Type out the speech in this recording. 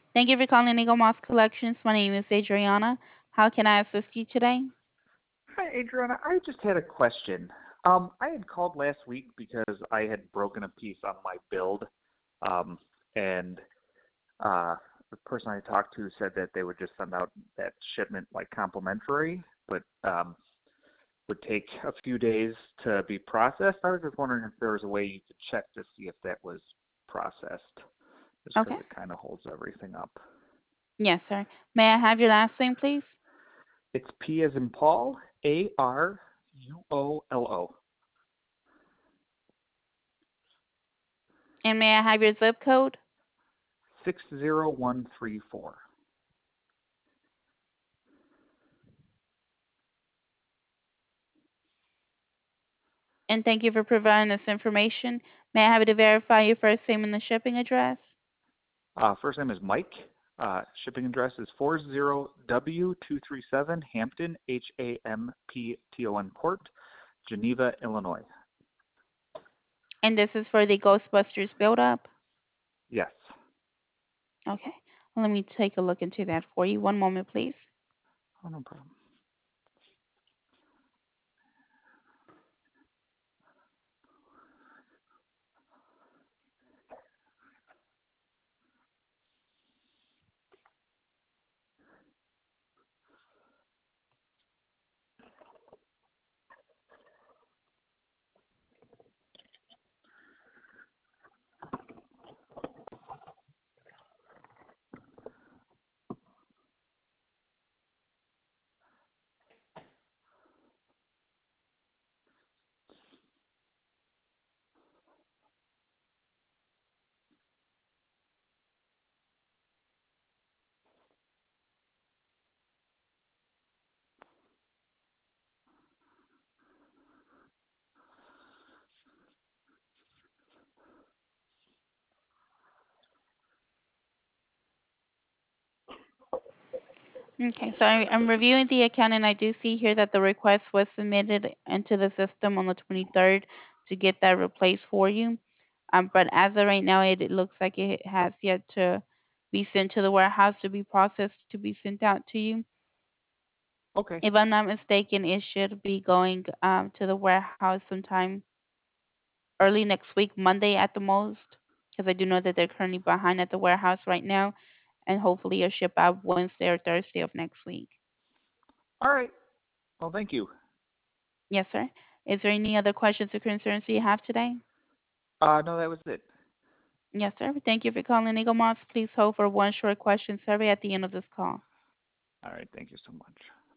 Thank you for calling Eagle Moss Collections. My name is Adriana. How can I assist you today? Hi, Adriana. I just had a question. I had called last week because I had broken a piece on my build, and the person I talked to said that they would just send out that shipment like complimentary, but would take a few days to be processed. I was just wondering if there was a way you could check to see if that was processed, just Okay. because it kind of holds everything up. Yes, sir. May I have your last name, please? It's P as in Paul, Aruolo, And may I have your zip code? 60134. And thank you for providing this information. May I have you to verify your first name and the shipping address? First name is Mike. Shipping address is 40W237 Hampton, Hampton Court, Geneva, Illinois. And this is for the Ghostbusters build up? Yes. Okay. Well, let me take a look into that for you. One moment, please. Oh, no problem. Okay, so I'm reviewing the account and I do see here that the request was submitted into the system on the 23rd to get that replaced for you. But as of right now, it looks like it has yet to be sent to the warehouse to be processed to be sent out to you. Okay. If I'm not mistaken, it should be going to the warehouse sometime early next week, Monday at the most, because I do know that they're currently behind at the warehouse right now, and hopefully it'll ship out Wednesday or Thursday of next week. All right. Well, thank you. Yes, sir. Is there any other questions or concerns you have today? No, that was it. Yes, sir. Thank you for calling Eagle Moss. Please hold for one short question survey at the end of this call. All right. Thank you so much.